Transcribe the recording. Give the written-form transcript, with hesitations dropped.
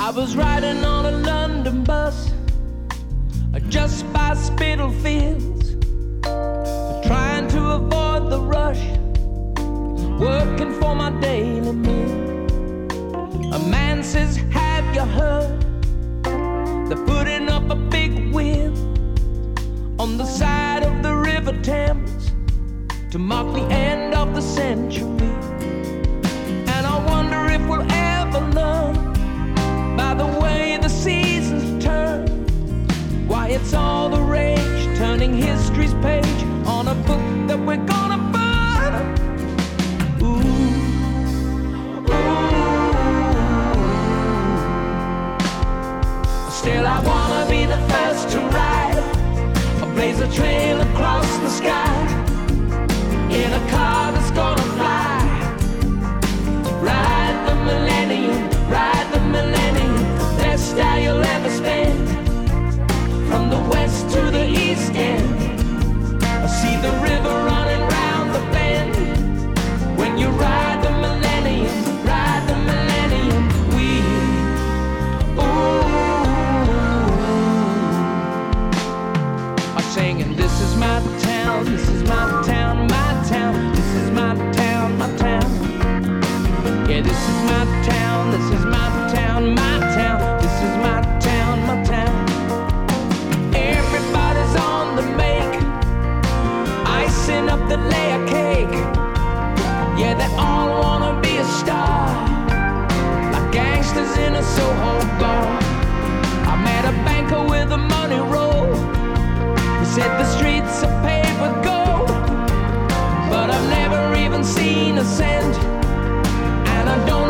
I was riding on a London bus just by Spitalfields, trying to avoid the rush, working for my daily meal. A man says, have you heard? They're putting up a big wheel on the side of the River Thames to mark the end of the century. And I wonder if we'll ever learn, by the way the seasons turn, why it's all the rage, turning history's page on a book that we're gonna burn. Ooh, ooh. Still I wanna be the first to ride, or blaze a trail across the sky, in a car that's gonna fly. Ride the millennium, best style you'll ever spend. From the west to the east end, I see the river running round the bend. When you ride the millennium, we, ooh, are singing, this is my town, this is my town, my town, this is my town, my town. Yeah, this is my town, this is my town, my town, this is my town, my town. Everybody's on the make, icing up the layer cake. Yeah, they all wanna be a star, like gangsters in a Soho bar. I met a banker with a money roll. He said the streets are paved with gold, but I've never even seen a cent. And I don't